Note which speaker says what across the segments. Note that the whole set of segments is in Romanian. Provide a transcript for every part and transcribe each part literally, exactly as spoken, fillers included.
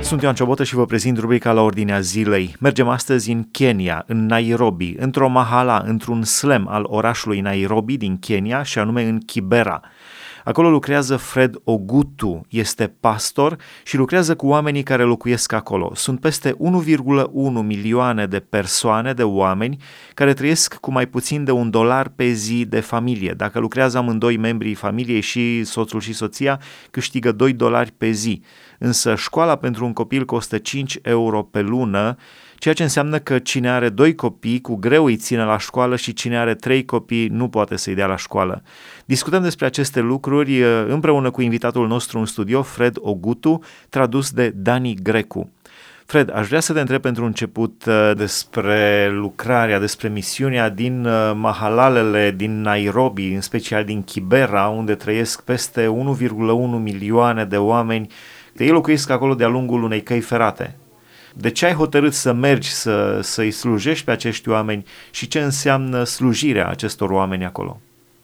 Speaker 1: Sunt Ioan Ciobotă și vă prezint rubrica La Ordinea Zilei. Mergem astăzi în Kenya, în Nairobi, într-o mahala, într-un slem al orașului Nairobi din Kenya, și anume în Kibera. Acolo lucrează Fred Ogutu, este pastor și lucrează cu oamenii care locuiesc acolo. Sunt peste unu virgulă unu milioane de persoane, de oameni, care trăiesc cu mai puțin de un dolar pe zi de familie. Dacă lucrează amândoi membrii familiei, și soțul și soția, câștigă doi dolari pe zi. Însă școala pentru un copil costă cinci euro pe lună, ceea ce înseamnă că cine are doi copii cu greu îi ține la școală și cine are trei copii nu poate să-i dea la școală. Discutăm despre aceste lucruri împreună cu invitatul nostru în studio, Fred Ogutu, tradus de Dani Grecu. Fred, aș vrea să te întreb pentru început despre lucrarea, despre misiunea din mahalalele din Nairobi, în special din Kibera, unde trăiesc peste unu virgulă unu milioane de oameni. Ei locuiesc acolo de-a lungul unei căi ferate. De ce ai hotărât să mergi să, să-i slujești pe acești oameni și ce înseamnă slujirea acestor oameni acolo?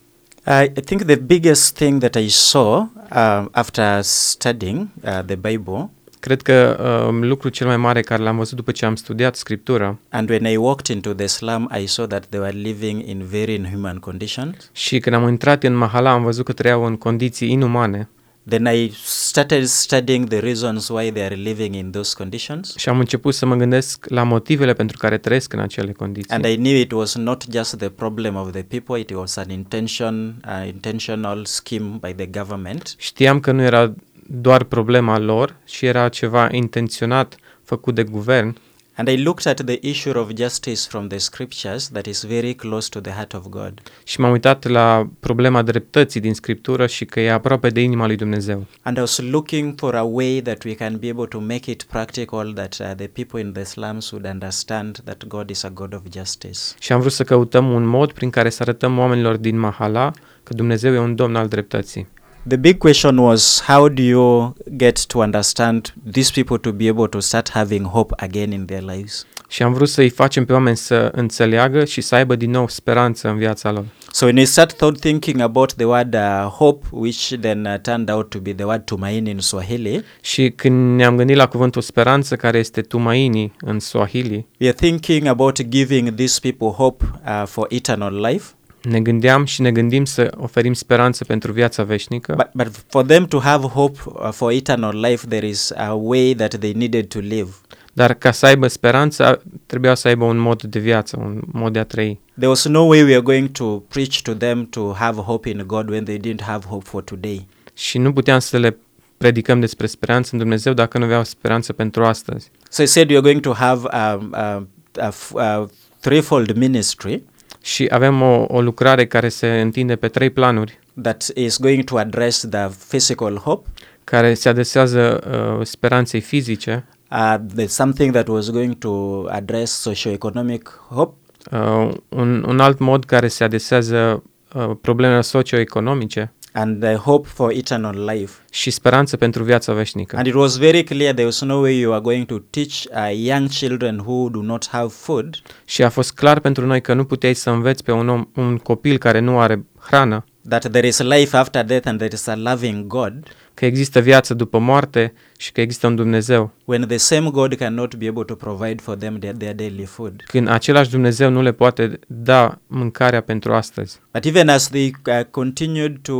Speaker 2: I think the biggest thing that I saw uh, after studying uh, the Bible,
Speaker 3: Cred că uh, lucrul cel mai mare care l-am văzut după ce am studiat Scriptura,
Speaker 2: and when I walked into the slum, I saw that they were living in very inhuman conditions.
Speaker 3: și când am intrat în mahala am văzut că trăiau în condiții inumane
Speaker 2: Then I started studying the reasons why they are living in those conditions.
Speaker 3: și am început să mă gândesc la motivele pentru care trăiesc în acele condiții.
Speaker 2: And I knew it was not just the problem of the people, it was an intention, uh, intentional scheme by the government.
Speaker 3: Știam că nu era doar problema lor, și era ceva intenționat făcut de guvern.
Speaker 2: And I looked at the issue of justice from the scriptures that is very close to the heart of God.
Speaker 3: Și m-am uitat la problema dreptății din Scriptură și că e aproape de inima lui Dumnezeu.
Speaker 2: And I was looking for a way that we can be able to make it practical, that uh, the people in the slums would understand that God is a God of justice.
Speaker 3: Și am vrut să căutăm un mod prin care să arătăm oamenilor din mahala că Dumnezeu e un Domn al dreptății.
Speaker 2: The big question was, how do you get to understand these people to be able to start having hope again in their lives?
Speaker 3: Și am vrut să-i facem pe oameni să înțeleagă și să aibă din nou speranță în viața lor.
Speaker 2: So when we start thought thinking about the word uh, hope, which then uh, turned out to be the word tumaini in Swahili,
Speaker 3: Și când ne-am gândit la cuvântul speranță, care este tumaini în Swahili,
Speaker 2: we are thinking about giving these people hope uh, for eternal life.
Speaker 3: ne gândeam și ne gândim să oferim speranță pentru viața veșnică,
Speaker 2: But, but for them to have hope uh, for eternal life, there is a way that they needed to live.
Speaker 3: dar ca să aibă speranță, trebuia să aibă un mod de viață, un mod de a trăi.
Speaker 2: There was no way we are going to preach to them to have hope in God when they didn't have hope for today.
Speaker 3: Și nu puteam să le predicăm despre speranță în Dumnezeu dacă nu aveau speranță pentru astăzi.
Speaker 2: So I said we are going to have um, a, a, f- a threefold ministry
Speaker 3: Și avem o, o lucrare care se întinde pe trei planuri,
Speaker 2: that is going to address the physical hope,
Speaker 3: care se adresează uh, speranței fizice,
Speaker 2: uh, the something that was going to address socio-economic hope,
Speaker 3: uh, un, un alt mod care se adresează uh, problemele socioeconomice
Speaker 2: and the hope for eternal life.
Speaker 3: și speranță pentru viața veșnică.
Speaker 2: And it was very clear there was no way you are going to teach uh, young children who do not have food
Speaker 3: Și a fost clar pentru noi că nu puteai să înveți pe un, om, un copil care nu are hrană,
Speaker 2: that there is life after death and there is a loving God,
Speaker 3: că există viață după moarte și că există un Dumnezeu,
Speaker 2: when the same God cannot be able to provide for them their, their daily food.
Speaker 3: când același Dumnezeu nu le poate da mâncarea pentru astăzi.
Speaker 2: But even as they uh, continued to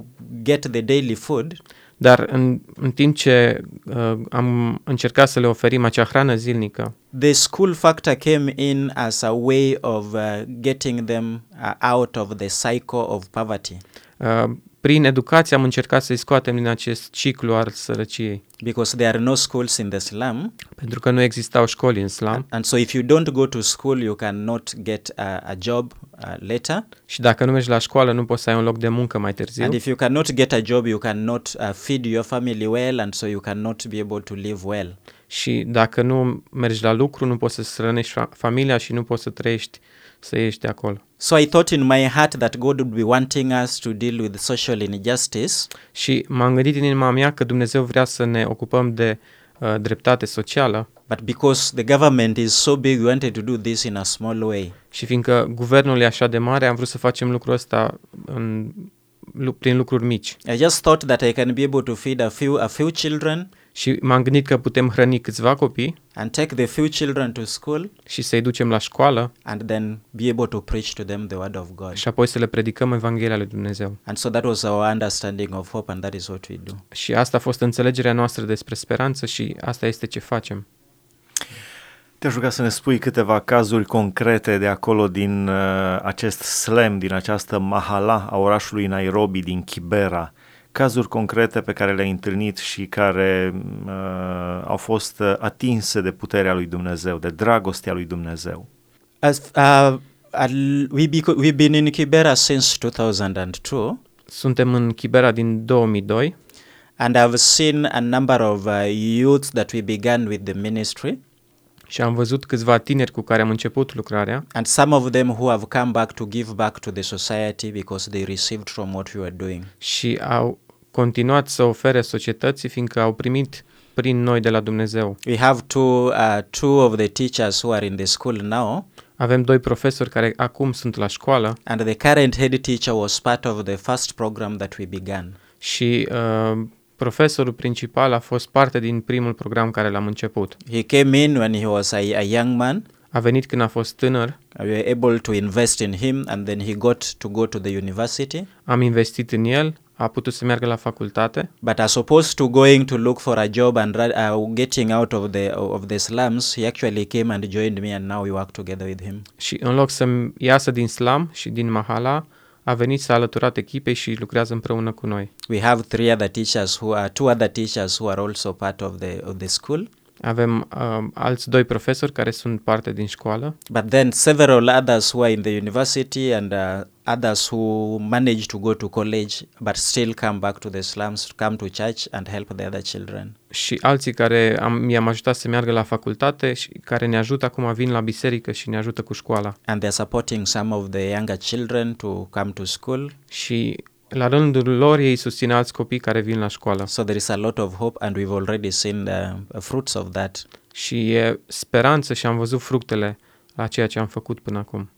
Speaker 2: get the daily food,
Speaker 3: Dar în, în timp ce uh, am încercat să le oferim acea hrană zilnică,
Speaker 2: the school factor came in as a way of uh, getting them uh, out of the cycle of poverty.
Speaker 3: uh, prin educație am încercat să-i scoatem din acest ciclu al sărăciei,
Speaker 2: Because there are no schools in the slum,
Speaker 3: pentru că nu existau școli în slam
Speaker 2: and so if you don't go to school, you cannot get a, a job uh, later.
Speaker 3: și dacă nu mergi la școală nu poți să ai un loc de muncă mai târziu.
Speaker 2: And if you cannot get a job, you cannot uh, feed your family well, and so you cannot be able to live well.
Speaker 3: Și dacă nu mergi la lucru, nu poți să-ți hrănești fa- familia și nu poți să trăiești, să ieși de acolo.
Speaker 2: So I thought in my heart that God would be wanting us to deal with social injustice,
Speaker 3: Și m-am gândit în inima mea că Dumnezeu vrea să ne ocupăm de uh, dreptate socială,
Speaker 2: but because the government is so big, we wanted to do this in a small way.
Speaker 3: și fiindcă guvernul e așa de mare, am vrut să facem lucrul ăsta în, lu- prin lucruri mici.
Speaker 2: I just thought that I can be able to feed a few a few children,
Speaker 3: Și m-am gândit că putem hrăni câțiva copii
Speaker 2: and take the few children to school
Speaker 3: și să-i ducem la școală
Speaker 2: and then be able to preach to them the word of God.
Speaker 3: și apoi să le predicăm Evanghelia lui Dumnezeu.
Speaker 2: And so that was our understanding of hope, and that is what we do.
Speaker 3: Și asta a fost înțelegerea noastră despre speranță și asta este ce facem.
Speaker 1: Te-aș ruga să ne spui câteva cazuri concrete de acolo din uh, acest slem, din această mahala a orașului Nairobi, din Kibera. Cazuri concrete pe care le-ai întâlnit și care uh, au fost uh, atinse de puterea lui Dumnezeu, de dragostea lui Dumnezeu.
Speaker 2: As uh, uh, we be, we've been in Kibera since two thousand two.
Speaker 3: Suntem în Kibera din două mii doi
Speaker 2: And I've seen a number of uh, youths that we began with the ministry,
Speaker 3: și am văzut câțiva tineri cu care am început lucrarea
Speaker 2: and some of them who have come back to give back to the society because they received from what we were doing.
Speaker 3: și au continuat să ofere societății fiindcă au primit prin noi de la Dumnezeu.
Speaker 2: We have two, uh, two of the teachers who are in the school now,
Speaker 3: Avem doi profesori care acum sunt la școală
Speaker 2: and the current head teacher was part of the first program that we began.
Speaker 3: și uh, profesorul principal a fost parte din primul program care l-am început.
Speaker 2: He came in when he was a, a young man.
Speaker 3: A venit când a fost tânăr,
Speaker 2: We were able to invest in him, and then he got to go to the university.
Speaker 3: am investit în el, a putut să meargă la facultate,
Speaker 2: But as opposed to going to look for a job and ra- uh, getting out of the of the slums, he actually came and joined me, and now we work together with him.
Speaker 3: și în loc să iasă din slam și din mahala, a venit să alăturat echipei și lucrează împreună cu noi.
Speaker 2: We have three other teachers who are two other teachers who are also part of the of the school.
Speaker 3: Avem uh, alți doi profesori care sunt parte din școală,
Speaker 2: But then several others who are in the university, and uh, others who manage to go to college but still come back to the slums, come to church and help the other children.
Speaker 3: și alții care am, mi-am ajutat să meargă la facultate și care ne ajută acum, vin la biserică și ne ajută cu școala.
Speaker 2: And they're supporting some of the younger children to come to school.
Speaker 3: Și la rândul lor ei susțin alți copii care vin la școală.
Speaker 2: So there is a lot of hope, and we've already seen the fruits of that.
Speaker 3: Și e speranță și am văzut fructele la ceea ce am făcut până acum.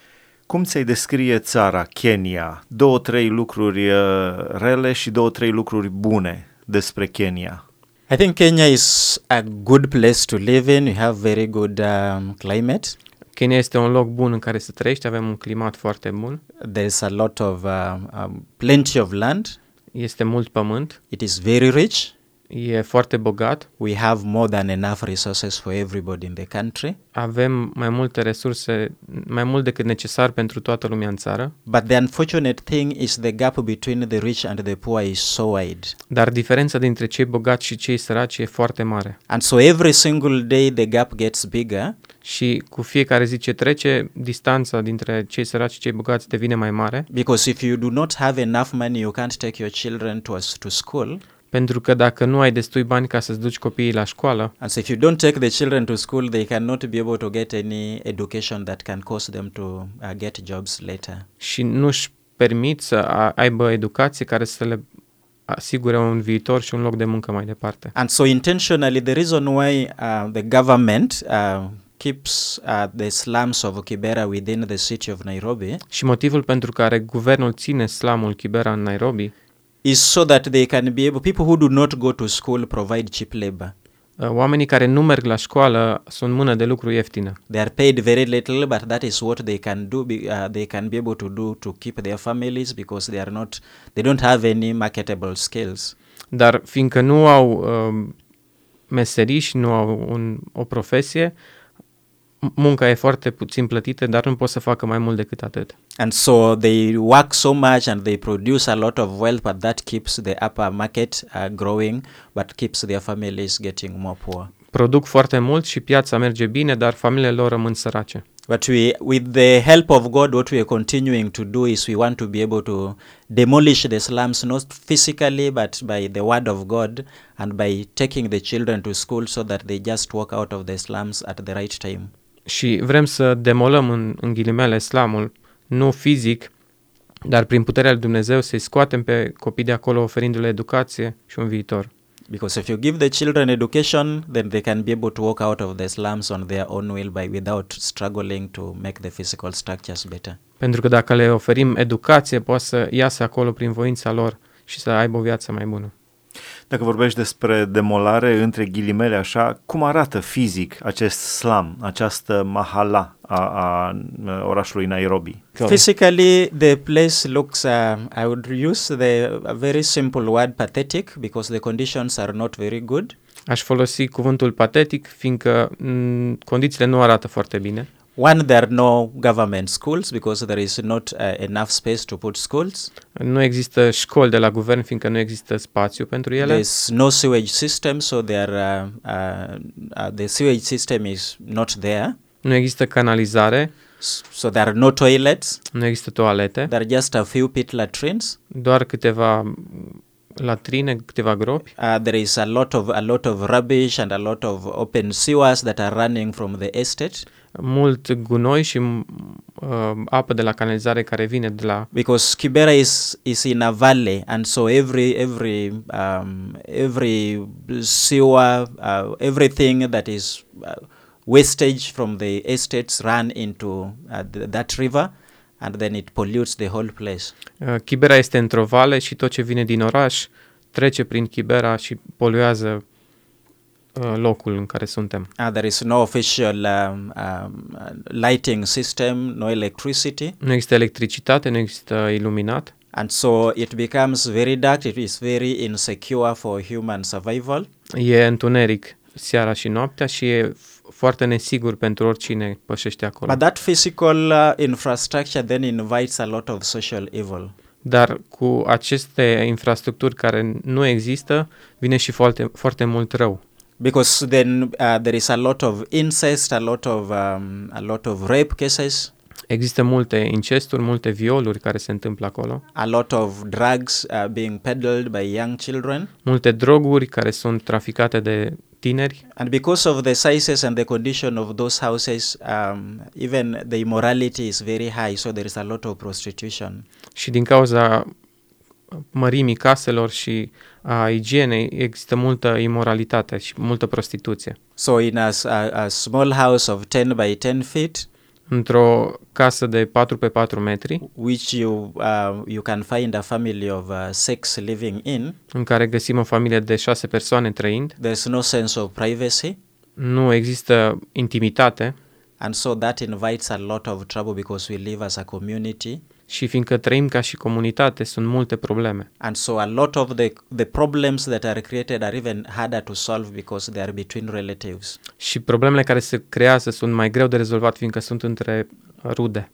Speaker 1: Cum ți-ai descrie țara, Kenya? Două, trei lucruri uh, rele și două, trei lucruri bune despre Kenya.
Speaker 2: I think Kenya is a good place to live in. We have very good um, climate.
Speaker 3: Kenya este un loc bun în care să trăiești, avem un climat foarte bun,
Speaker 2: There's a lot of uh, um, plenty of land.
Speaker 3: este mult pământ,
Speaker 2: It is very rich.
Speaker 3: e foarte bogat,
Speaker 2: We have more than enough resources for everybody in the country.
Speaker 3: avem mai multe resurse, mai mult decât necesar pentru toată lumea în țară,
Speaker 2: But the unfortunate thing is the gap between the rich and the poor is so wide.
Speaker 3: dar diferența dintre cei bogați și cei săraci e foarte mare.
Speaker 2: And so every single day the gap gets bigger.
Speaker 3: Și cu fiecare zi ce trece, distanța dintre cei săraci și cei bogați devine mai mare,
Speaker 2: Because if you do not have enough money, you can't take your children to us to school.
Speaker 3: pentru că dacă nu ai destui bani ca să-ți duci copiii la școală,
Speaker 2: And so if you don't take the children to school, they cannot be able to get any education that can cause them to uh, get jobs later.
Speaker 3: și nu-și permit să a- aibă educație care să le asigure un viitor și un loc de muncă mai departe.
Speaker 2: And so intentionally, the reason why uh, the government uh, keeps uh, the slums of Kibera within the city of Nairobi
Speaker 3: Și motivul pentru care guvernul ține slamul Kibera în Nairobi
Speaker 2: is so that they can be able, people who do not go to school provide cheap labor.
Speaker 3: uh, oamenii care nu merg la școală sunt mână de lucru ieftină.
Speaker 2: They are paid very little, but that is what they can do. Be, uh, they can be able to do to keep their families because they are not, they don't have any marketable skills.
Speaker 3: Dar fiindcă nu au uh, meserii și nu au un, o profesie, munca e foarte puțin plătită, dar nu pot să facă mai mult decât atât.
Speaker 2: And so they work so much and they produce a lot of wealth, but that keeps the upper market uh, growing, but keeps their families getting more poor.
Speaker 3: Produc foarte mult și piața merge bine, dar familiile lor rămân sărace.
Speaker 2: But we, with the help of God, what we are continuing to do is we want to be able to demolish the slums, not physically, but by the word of God and by taking the children to school so that they just walk out of the slums at the right time.
Speaker 3: Și vrem să demolăm în, în ghilimele slamul, nu fizic, dar prin puterea lui Dumnezeu să-i scoatem pe copii de acolo oferindu-le educație și un viitor.
Speaker 2: Because if you give the children education, then they can be able to walk out of the slums on their own will by without struggling to make the physical structures better.
Speaker 3: Pentru că dacă le oferim educație, poate să iasă acolo prin voința lor și să aibă o viață mai bună.
Speaker 1: Dacă vorbești despre demolare, între ghilimele așa, cum arată fizic acest slum, această mahala a, a orașului Nairobi?
Speaker 2: Physically, the place looks, uh, I would use the a very simple word pathetic because the conditions are not very good.
Speaker 3: Aș folosi cuvântul patetic, fiindcă m, condițiile nu arată foarte bine.
Speaker 2: One, there are no government schools because there is not uh, enough space to put schools.
Speaker 3: Nu există școli de la guvern, fiindcă nu există spațiu pentru ele.
Speaker 2: There's no sewage system, so there, uh, uh, uh, the sewage system is not there.
Speaker 3: Nu există canalizare,
Speaker 2: S- So there are no toilets.
Speaker 3: nu există toalete,
Speaker 2: There are just a few pit latrines.
Speaker 3: doar câteva latrine, câteva gropi.
Speaker 2: Uh, there is a lot of a lot of rubbish and a lot of open sewers that are running from the estate.
Speaker 3: Mult gunoi și uh, apă de la canalizare care vine de la...
Speaker 2: Because Kibera is is in a valley, and so every every um, every sewer, uh, everything that is uh, wastage from the estates run into uh, th- that river, and then it pollutes the whole place.
Speaker 3: Uh, Kibera este într-o vale și tot ce vine din oraș trece prin Kibera și poluează uh, locul în care suntem.
Speaker 2: Uh, there is no official um, um, uh, lighting system, no electricity,
Speaker 3: Nu există electricitate, nu există iluminat
Speaker 2: and so it becomes very dark. It is very insecure for human survival.
Speaker 3: e întuneric seara și noaptea și e f- foarte nesigur pentru oricine pășește acolo.
Speaker 2: But that physical uh, infrastructure then invites a lot of social evil.
Speaker 3: Dar cu aceste infrastructuri care nu există, vine și foarte, foarte mult rău.
Speaker 2: Because then uh, there is a lot of incest, a lot of um, a lot of rape cases,
Speaker 3: Există multe incesturi, multe violuri care se întâmplă acolo,
Speaker 2: a lot of drugs uh, being peddled by young children,
Speaker 3: multe droguri care sunt traficate de tineri
Speaker 2: and because of the sizes and the condition of those houses, um, even the immorality is very high. So there is a lot of prostitution.
Speaker 3: și din cauza mărimii caselor și a igienei există multă imoralitate și multă prostituție.
Speaker 2: So in a, s- a, a small house of ten by ten feet,
Speaker 3: Într-o casă de patru pe patru metri,
Speaker 2: which you uh, you can find a family of uh, six living in,
Speaker 3: în care găsim o familie de șase persoane trăind,
Speaker 2: there's no sense of privacy,
Speaker 3: nu există intimitate
Speaker 2: and so that invites a lot of trouble because we live as a community,
Speaker 3: și fiindcă trăim ca și comunitate, sunt multe probleme.
Speaker 2: and so a lot of the the problems that are created are even harder to solve because they are between relatives.
Speaker 3: Și problemele care se creează sunt mai greu de rezolvat, fiindcă sunt între rude.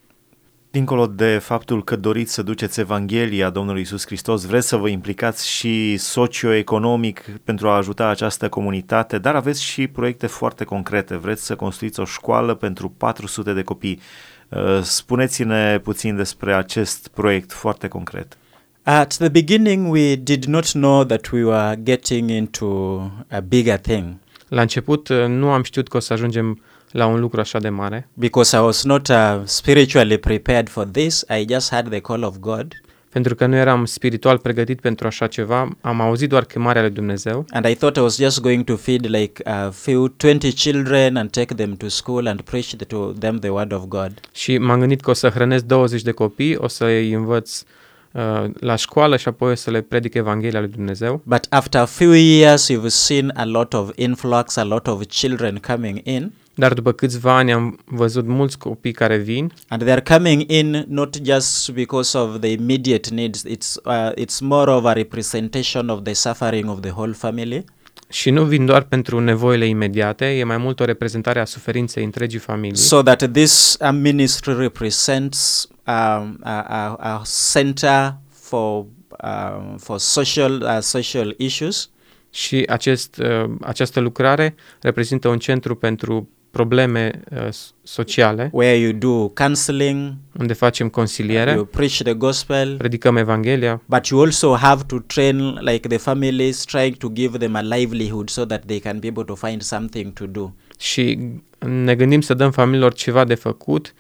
Speaker 1: Dincolo de faptul că doriți să duceți Evanghelia Domnului Iisus Hristos, vreți să vă implicați și socioeconomic pentru a ajuta această comunitate, dar aveți și proiecte foarte concrete. Vreți să construiți o școală pentru patru sute de copii. Spuneți-ne puțin despre acest proiect foarte concret.
Speaker 2: At the beginning, we did not know that we were getting into a bigger thing
Speaker 3: La început uh, nu am știut că o să ajungem la un lucru așa de mare,
Speaker 2: because I was not uh, spiritually prepared for this. I just had the call of God,
Speaker 3: pentru că nu eram spiritual pregătit pentru așa ceva, am auzit doar chemarea lui Dumnezeu
Speaker 2: and I thought I was just going to feed like a few twenty children and take them to school and preach the- to them the word of God.
Speaker 3: și m-am gândit că o să hrănesc douăzeci de copii, o să îi învăț uh, la școală și apoi o să le predic Evanghelia lui Dumnezeu.
Speaker 2: But after a few years, you've seen a lot of influx, a lot of children coming in,
Speaker 3: Dar după câțiva ani am văzut mulți copii care vin
Speaker 2: and they are coming in not just because of the immediate needs. It's uh, it's more of a representation of the suffering of the whole family.
Speaker 3: și nu vin doar pentru nevoile imediate, e mai mult o reprezentare a suferinței întregii familii.
Speaker 2: So that this uh, ministry represents um, a, a, a center for um, for social uh, social issues,
Speaker 3: Și acest, uh, această lucrare reprezintă un centru pentru probleme uh, sociale,
Speaker 2: where you do counseling,
Speaker 3: unde facem consiliere,
Speaker 2: you preach the gospel,
Speaker 3: predicăm Evanghelia,
Speaker 2: but you also have to train like the families, trying to give them a livelihood so that they can be able to find something to do.
Speaker 3: și ne gândim să dăm familiilor ceva de făcut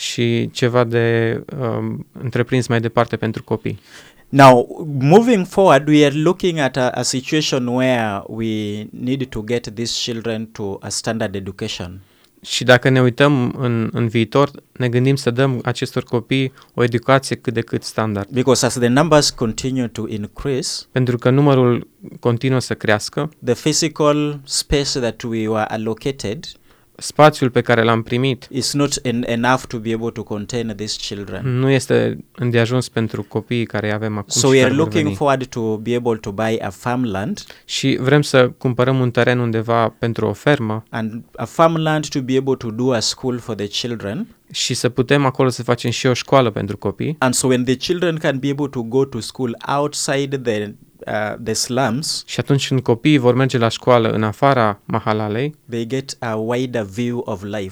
Speaker 3: și ceva de um, întreprins mai departe pentru copii.
Speaker 2: Now, moving forward, we are looking at a, a situation where we need to get these children to a standard education.
Speaker 3: Și dacă ne uităm în, în viitor, ne gândim să dăm acestor copii o educație cât de cât standard.
Speaker 2: Because as the numbers continue to increase,
Speaker 3: Pentru că numărul continuă să crească,
Speaker 2: the physical space that we were allocated
Speaker 3: spațiul pe care l-am primit
Speaker 2: is not en- enough to be able to contain these children.
Speaker 3: nu este îndeajuns pentru copiii care îi avem acum
Speaker 2: So
Speaker 3: și
Speaker 2: we
Speaker 3: care
Speaker 2: are
Speaker 3: vor
Speaker 2: looking
Speaker 3: veni.
Speaker 2: forward to be able to buy a farmland
Speaker 3: Și vrem să cumpărăm un teren undeva pentru o fermă
Speaker 2: and a farmland to be able to do a school for the children.
Speaker 3: și să putem acolo să facem și o școală pentru copii.
Speaker 2: And so when the children can be able to go to school outside the uh, the slums,
Speaker 3: Și atunci când copiii vor merge la școală în afara mahalalei,
Speaker 2: they get a wider view of life.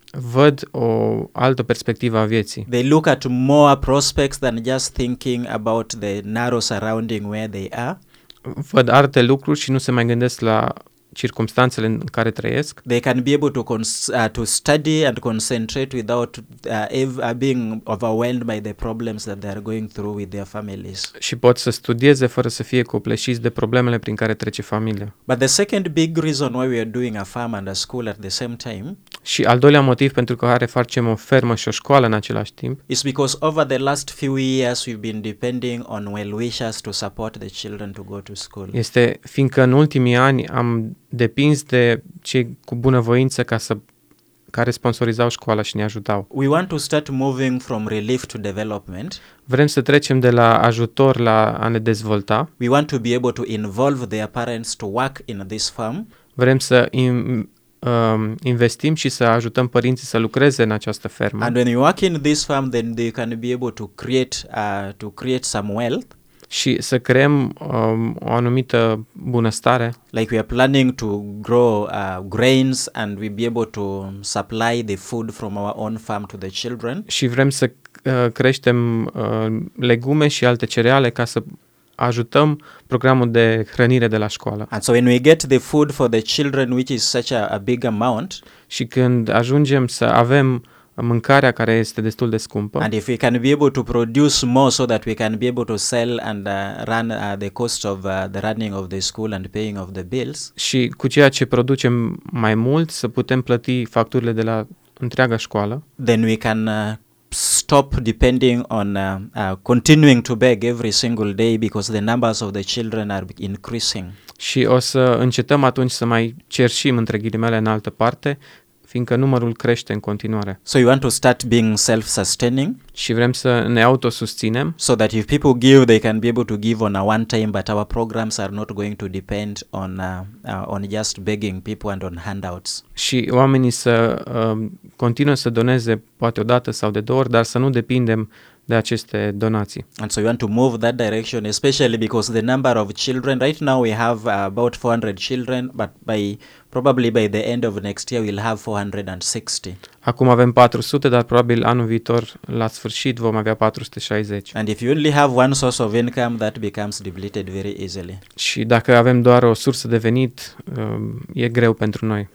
Speaker 3: văd o altă perspectivă a vieții.
Speaker 2: They look at more prospects than just thinking about the narrow surrounding where they are.
Speaker 3: Văd alte lucruri și nu se mai gândesc la circumstanțele în care trăiesc
Speaker 2: They can be able to cons- uh, to study and concentrate without uh, ev- uh, being overwhelmed by the problems that they are going through with their families.
Speaker 3: și pot să studieze fără să fie copleșiți de problemele prin care trece familia.
Speaker 2: But the second big reason why we are doing a farm and a school at the same time
Speaker 3: Și al doilea motiv pentru care facem o fermă și o școală în același timp
Speaker 2: is because over the last few years we've been depending on well-wishers to support the children to go to school.
Speaker 3: este fiindcă în ultimii ani am depins de cei cu bunăvoință ca să, care sponsorizau școala și ne ajutau.
Speaker 2: We want to start moving from relief to development.
Speaker 3: Vrem să trecem de la ajutor la a ne dezvolta.
Speaker 2: We want to be able to involve their parents to work in this farm.
Speaker 3: Vrem să in, um, investim și să ajutăm părinții să lucreze în această fermă.
Speaker 2: And when you work in this farm, then they can be able to create uh, to create some wealth.
Speaker 3: Și să creăm um, o anumită bunăstare,
Speaker 2: Like we are planning to grow uh, grains and we be able to supply the food from our own farm to the children.
Speaker 3: și vrem să uh, creștem uh, legume și alte cereale ca să ajutăm programul de hrănire de la școală.
Speaker 2: And so when we get the food for the children, which is such a, a big amount,
Speaker 3: Și când ajungem să avem mâncarea care este destul de scumpă
Speaker 2: and if we can be able to produce more so that we can be able to sell and uh, run uh, the cost of uh, the running of the school and paying of the bills,
Speaker 3: și cu ceea ce producem mai mult să putem plăti facturile de la întreaga școală,
Speaker 2: then we can uh, stop depending on uh, uh, continuing to beg every single day because the numbers of the children are increasing.
Speaker 3: și o să încetăm atunci să mai cerșim între ghilimele în altă parte, fiindcă numărul crește în continuare.
Speaker 2: So you want to start being self-sustaining
Speaker 3: Și vrem să ne autosusținem,
Speaker 2: so that if people give, they can be able to give on a one time, but our programs are not going to depend on uh, uh, on just begging people and on handouts.
Speaker 3: și oamenii să uh, continuă să doneze poate o dată sau de două ori, dar să nu depindem de aceste donații.
Speaker 2: And so you want to move that direction, especially because the number of children, right now we have uh, about four hundred children, but by probably by the end of next year we'll have four hundred sixty.
Speaker 3: Acum avem patru sute, dar probabil anul viitor, la sfârșit, vom avea patru sute șaizeci.
Speaker 2: And if you only have one source of income, that becomes depleted very easily.
Speaker 3: Și dacă avem doar o sursă de venit, uh, e greu pentru noi.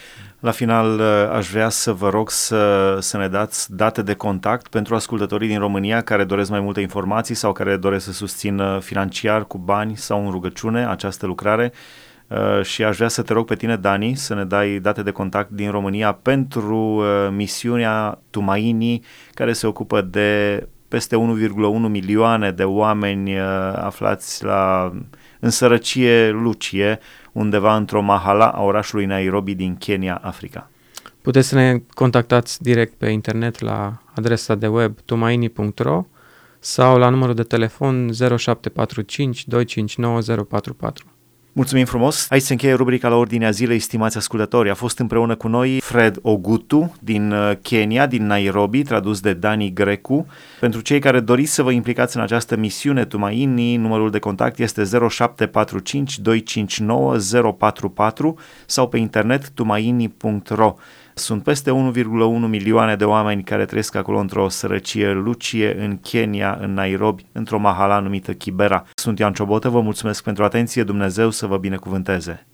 Speaker 1: La final, aș vrea să vă rog să, să ne dați date de contact pentru ascultătorii din România care doresc mai multe informații sau care doresc să susțină financiar cu bani sau în rugăciune această lucrare. Și aș vrea să te rog pe tine, Dani, să ne dai date de contact din România pentru misiunea Tumaini, care se ocupă de peste unu virgulă unu milioane de oameni aflați la, în sărăcie lucie, undeva într-o mahala a orașului Nairobi din Kenya, Africa.
Speaker 3: Puteți să ne contactați direct pe internet la adresa de web tumaini punct ro sau la numărul de telefon zero șapte patru cinci doi cinci nouă zero patru patru.
Speaker 1: Mulțumim frumos! Aici se încheie rubrica La Ordinea Zilei, stimați ascultători. A fost împreună cu noi Fred Ogutu din Kenya, din Nairobi, tradus de Dani Grecu. Pentru cei care doriți să vă implicați în această misiune Tumaini, numărul de contact este zero șapte patru cinci doi cinci nouă zero patru patru sau pe internet tumaini punct ro. Sunt peste unu virgulă unu milioane de oameni care trăiesc acolo într-o sărăcie lucie în Kenya, în Nairobi, într-o mahala numită Kibera. Sunt Ioan Ciobotă, vă mulțumesc pentru atenție, Dumnezeu să vă binecuvânteze!